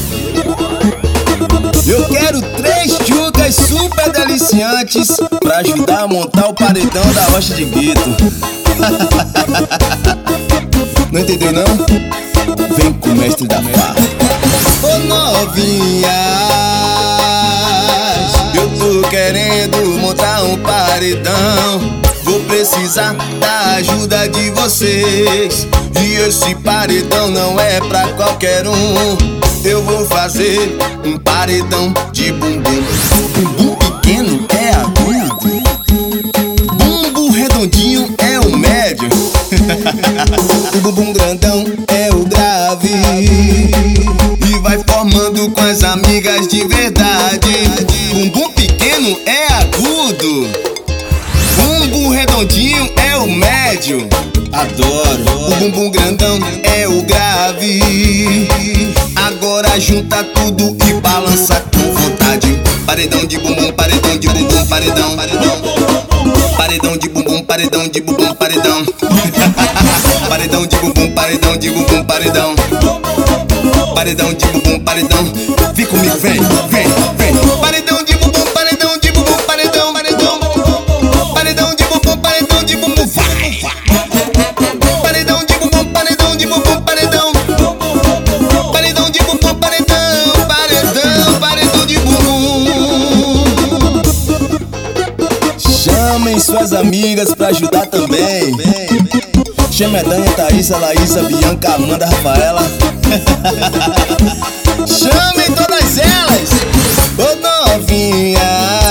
Eu quero 3 tchucas super deliciantes pra ajudar a montar o paredão da rocha de gueto. Não entendeu não? Vem com o mestre da farra. Ô novinhas, eu tô querendo montar um paredão. Vou precisar da ajuda de vocês. E esse paredão não é pra qualquer um. Eu vou fazer um paredão de bumbum. Bumbum pequeno é agudo, bumbum redondinho é o médio. O bumbum grandão é o grave. E vai formando com as amigas de verdade. Bumbum pequeno é agudo, bumbum redondinho é o médio. Adoro. O bumbum grandão é o grave. Agora junta tudo e balança com vontade. Paredão de bumbum, paredão de bumbum, paredão. Paredão de bumbum, paredão de bumbum, paredão. Paredão de bumbum, paredão de bumbum, paredão. Paredão de bumbum, paredão. Vem comigo, vem, vem, vem. Paredão de bumbum, paredão de bumbum, paredão, paredão. Paredão de bumbum, paredão de bumbum, vai. Paredão de bumbum, paredão de bumbum, paredão. Paredão de bumbum, paredão, paredão, paredão de bumbum. Chamem suas amigas pra ajudar também. Chame a Dani, a Thaísa, a Laísa, a Bianca, a Amanda, a Rafaela. Chamem todas elas. Ô novinhas,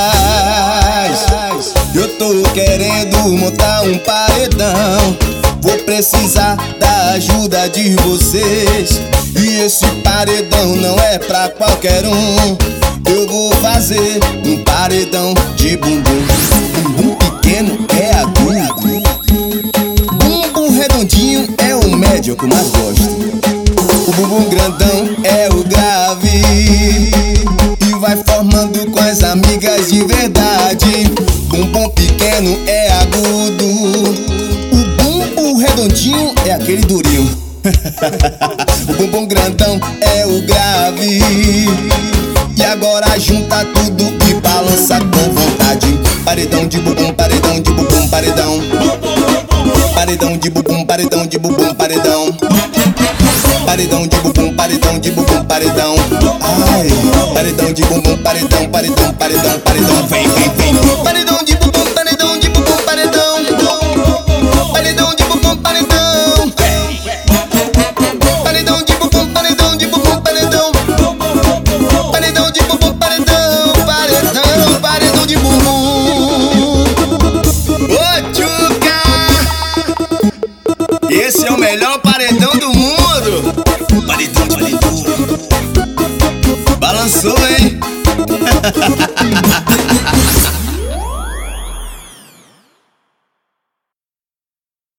eu tô querendo montar um paredão. Vou precisar da ajuda de vocês. E esse paredão não é pra qualquer um. Eu vou fazer um paredão de bumbum. Bumbum pequeno é agudo, bumbum redondinho é o médio que eu mais gosto. O bumbum grandão é o grave. E vai formando com as amigas de verdade. Bumbum pequeno é agudo, o bumbum redondinho é aquele durinho. O bumbum grandão é o grave. E agora junta tudo e balança com vontade. Paredão de bumbum, paredão de bumbum, paredão. Paredão de bumbum, paredão de bumbum, paredão. Paredão de bumbum, paredão de bumbum, paredão. Ai, paredão de bumbum, paredão, paredão, paredão, paredão. Vem, vem, vem. Paredão de bumbum, paredão de bumbum, paredão. Paredão de bumbum, paredão. Paredão de bumbum, paredão de bumbum, paredão. Paredão de bumbum, paredão, paredão, paredão de bumbum. Ô tchuca, esse é o melhor paredão do mundo. Paredão de bumbum. Balançou, hein?